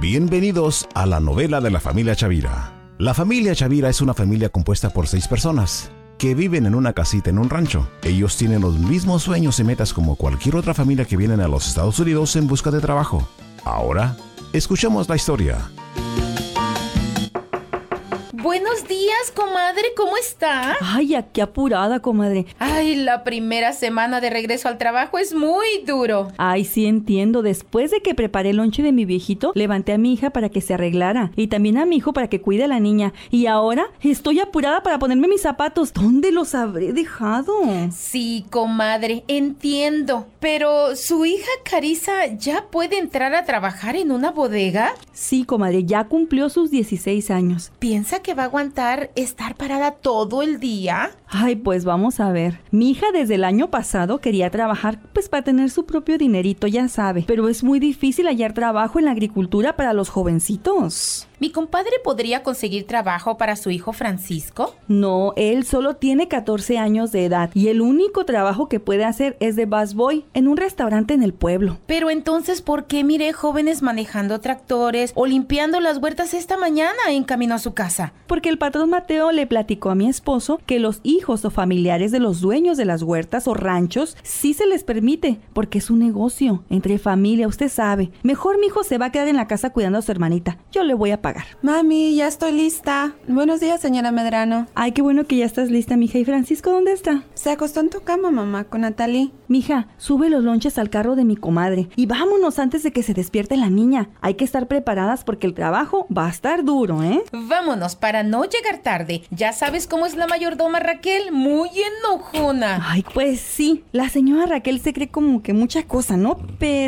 Bienvenidos a la novela de la familia Chavira. La familia Chavira es una familia compuesta por 6 personas que viven en una casita en un rancho. Ellos tienen los mismos sueños y metas como cualquier otra familia que vienen a los Estados Unidos en busca de trabajo. Ahora, escuchemos la historia. Buenos días, comadre, ¿cómo está? Ay, qué apurada, comadre. Ay, la primera semana de regreso al trabajo es muy duro. Ay, sí entiendo. Después de que preparé el lonche de mi viejito, levanté a mi hija para que se arreglara y también a mi hijo para que cuide a la niña. Y ahora estoy apurada para ponerme mis zapatos. ¿Dónde los habré dejado? Sí, comadre, entiendo. Pero, ¿su hija Carissa ya puede entrar a trabajar en una bodega? Sí, comadre, ya cumplió sus 16 años. ¿Piensa que va a aguantar estar parada todo el día? Ay, pues vamos a ver. Mi hija desde el año pasado quería trabajar, pues para tener su propio dinerito, ya sabe. Pero es muy difícil hallar trabajo en la agricultura para los jovencitos. ¿Mi compadre podría conseguir trabajo para su hijo Francisco? No, él solo tiene 14 años de edad y el único trabajo que puede hacer es de busboy en un restaurante en el pueblo. Pero entonces, ¿por qué miré jóvenes manejando tractores o limpiando las huertas esta mañana en camino a su casa? Porque el patrón Mateo le platicó a mi esposo que los hijos o familiares de los dueños de las huertas o ranchos sí se les permite, porque es un negocio entre familia, usted sabe. Mejor mi hijo se va a quedar en la casa cuidando a su hermanita. Yo le voy a pagar. Mami, ya estoy lista. Buenos días, señora Medrano. Ay, qué bueno que ya estás lista, mija. ¿Y Francisco dónde está? Se acostó en tu cama, mamá, con Natalie. Mija, sube los lonches al carro de mi comadre y vámonos antes de que se despierte la niña. Hay que estar preparadas porque el trabajo va a estar duro, ¿eh? Vámonos para no llegar tarde. Ya sabes cómo es la mayordoma Raquel, muy enojona. Ay, pues sí. La señora Raquel se cree como que mucha cosa, ¿no?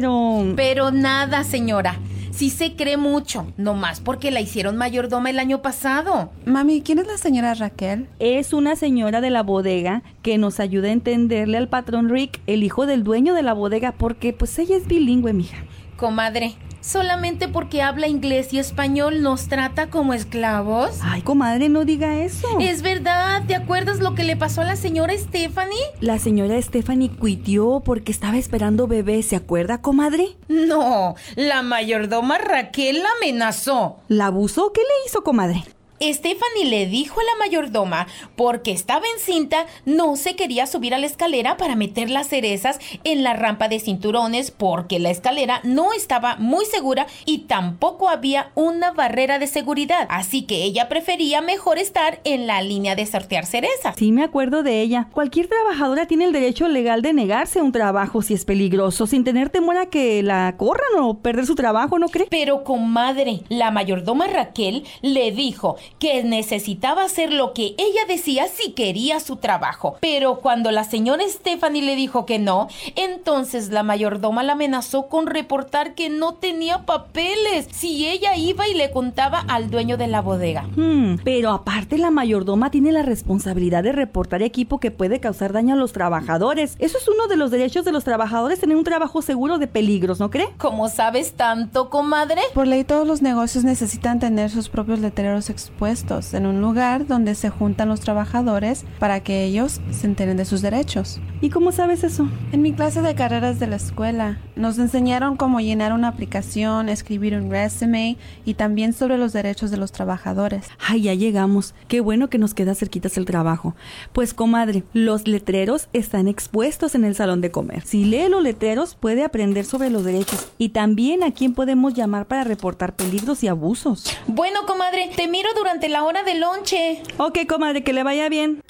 Pero nada, señora. Sí se cree mucho, nomás porque la hicieron mayordoma el año pasado. Mami, ¿quién es la señora Raquel? Es una señora de la bodega que nos ayuda a entenderle al patrón Rick, el hijo del dueño de la bodega, porque pues ella es bilingüe, mija. Comadre, solamente porque habla inglés y español nos trata como esclavos. Ay, comadre, no diga eso. Es verdad, ¿te acuerdas lo que le pasó a la señora Stephanie? La señora Stephanie cuitió porque estaba esperando bebé, ¿se acuerda, comadre? No, la mayordoma Raquel la amenazó. ¿La abusó? ¿Qué le hizo, comadre? Stephanie le dijo a la mayordoma, porque estaba encinta, no se quería subir a la escalera para meter las cerezas en la rampa de cinturones porque la escalera no estaba muy segura y tampoco había una barrera de seguridad. Así que ella prefería mejor estar en la línea de sortear cerezas. Sí, me acuerdo de ella. Cualquier trabajadora tiene el derecho legal de negarse a un trabajo si es peligroso, sin tener temor a que la corran o perder su trabajo, ¿no cree? Pero, comadre, la mayordoma Raquel le dijo que necesitaba hacer lo que ella decía si quería su trabajo. Pero cuando la señora Stephanie le dijo que no, entonces la mayordoma la amenazó con reportar que no tenía papeles si ella iba y le contaba al dueño de la bodega. Pero aparte la mayordoma tiene la responsabilidad de reportar equipo que puede causar daño a los trabajadores. Eso es uno de los derechos de los trabajadores, tener un trabajo seguro de peligros, ¿no cree? ¿Cómo sabes tanto, comadre? Por ley todos los negocios necesitan tener sus propios letreros expuestos en un lugar donde se juntan los trabajadores para que ellos se enteren de sus derechos. ¿Y cómo sabes eso? En mi clase de carreras de la escuela nos enseñaron cómo llenar una aplicación, escribir un resume y también sobre los derechos de los trabajadores. Ay, ya llegamos. Qué bueno que nos queda cerquitas el trabajo. Pues, comadre, los letreros están expuestos en el salón de comer. Si lee los letreros, puede aprender sobre los derechos y también a quién podemos llamar para reportar peligros y abusos. Bueno, comadre, te miro durante la hora de lonche. Ok, comadre, que le vaya bien.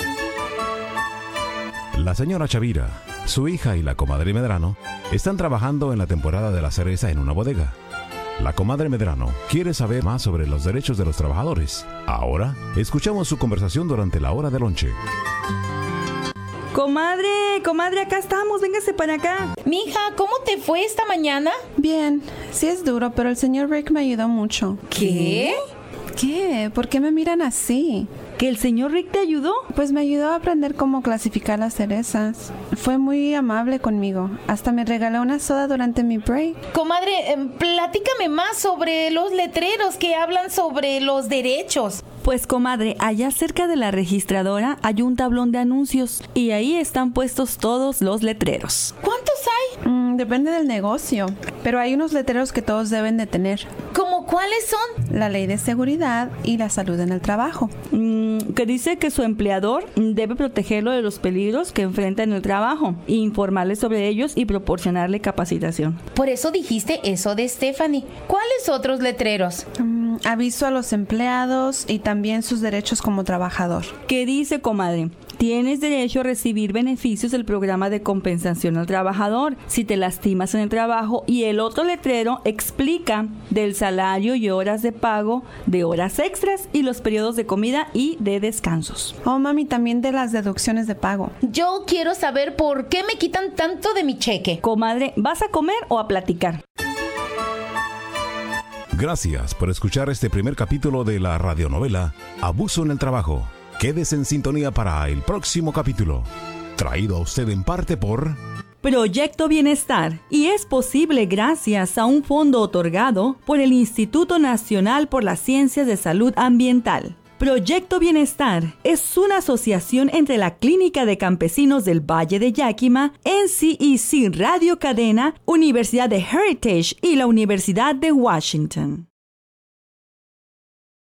La señora Chavira, su hija y la comadre Medrano están trabajando en la temporada de la cereza en una bodega. La comadre Medrano quiere saber más sobre los derechos de los trabajadores. Ahora, escuchamos su conversación durante la hora de lonche. Comadre, acá estamos, véngase para acá. Mija, ¿cómo te fue esta mañana? Bien, sí es duro, pero el señor Rick me ayudó mucho. ¿Qué? ¿Qué? ¿Por qué me miran así? ¿Que el señor Rick te ayudó? Pues me ayudó a aprender cómo clasificar las cerezas. Fue muy amable conmigo. Hasta me regaló una soda durante mi break. Comadre, platícame más sobre los letreros que hablan sobre los derechos. Pues, comadre, allá cerca de la registradora hay un tablón de anuncios y ahí están puestos todos los letreros. ¿Cuántos hay? Depende del negocio, pero hay unos letreros que todos deben de tener. ¿Cómo ¿cuáles son? La ley de seguridad y la salud en el trabajo. Que dice que su empleador debe protegerlo de los peligros que enfrenta en el trabajo, informarle sobre ellos y proporcionarle capacitación. Por eso dijiste eso de Stephanie. ¿Cuáles otros letreros? Aviso a los empleados y también sus derechos como trabajador. ¿Qué dice, comadre? Tienes derecho a recibir beneficios del programa de compensación al trabajador si te lastimas en el trabajo, y el otro letrero explica del salario y horas de pago, de horas extras y los periodos de comida y de descansos. Oh, mami, también de las deducciones de pago. Yo quiero saber por qué me quitan tanto de mi cheque. Comadre, ¿vas a comer o a platicar? Gracias por escuchar este primer capítulo de la radionovela Abuso en el Trabajo. Quédese en sintonía para el próximo capítulo, traído a usted en parte por Proyecto Bienestar, y es posible gracias a un fondo otorgado por el Instituto Nacional por las Ciencias de Salud Ambiental. Proyecto Bienestar es una asociación entre la Clínica de Campesinos del Valle de Yakima, NCEC Radio Cadena, Universidad de Heritage y la Universidad de Washington.